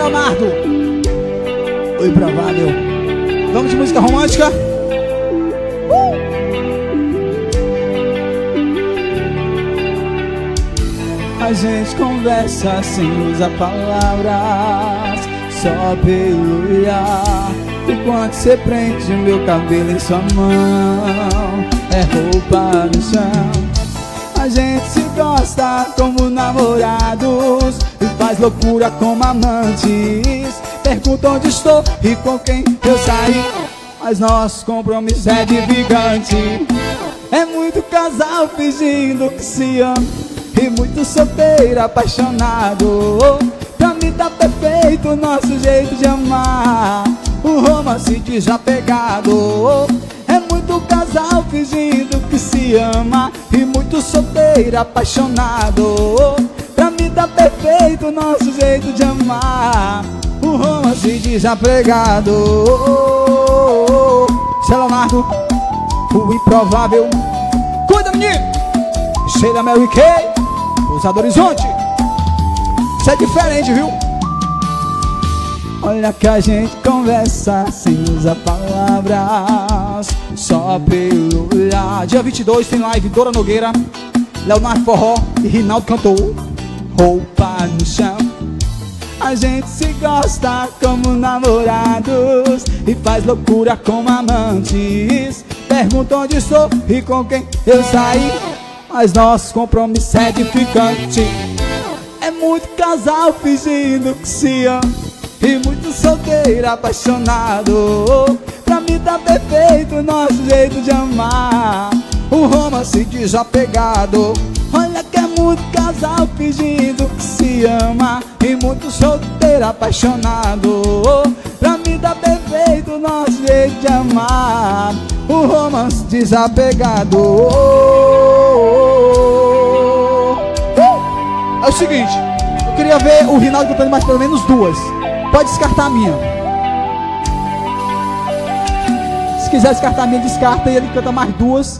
Leonardo, o improvável. Vamos de música romântica? A gente conversa sem usar palavras, só pelo olhar. Enquanto você prende meu cabelo em sua mão, é roupa no chão. A gente se gosta como namorados e faz loucura como amantes. Pergunta onde estou e com quem eu saí, mas nosso compromisso é de gigante. É muito casal fingindo que se ama e muito solteiro apaixonado. Pra mim tá perfeito o nosso jeito de amar, um romance desapegado. É muito casal fingindo que se ama e muito solteiro apaixonado. Pra mim tá perfeito o nosso jeito de amar, um romance desapegado. Seu Leonardo, o improvável. Cuida, menino! Sheila Mary Kay, Pousada Horizonte. Isso é diferente, viu? Olha que a gente conversa sem usar palavras, só pelo olhar. Dia 22 tem live Dora Nogueira, Leonardo Forró e Rinaldo cantou Roupa no Chão. A gente se gosta como namorados e faz loucura como amantes. Pergunta onde estou e com quem eu saí, mas nosso compromisso é de ficante. É muito casal fingindo que se ama e muito solteiro apaixonado. Pra mim tá perfeito o nosso jeito de amar, um romance desapegado. Olha que é muito casal fingindo que se ama e muito solteiro apaixonado. Pra mim tá perfeito o nosso jeito de amar, um romance desapegado. É o seguinte, eu queria ver o Rinaldo cantando mais pelo menos duas. Pode descartar a minha. Se quiser descartar a minha, descarta e ele canta mais duas.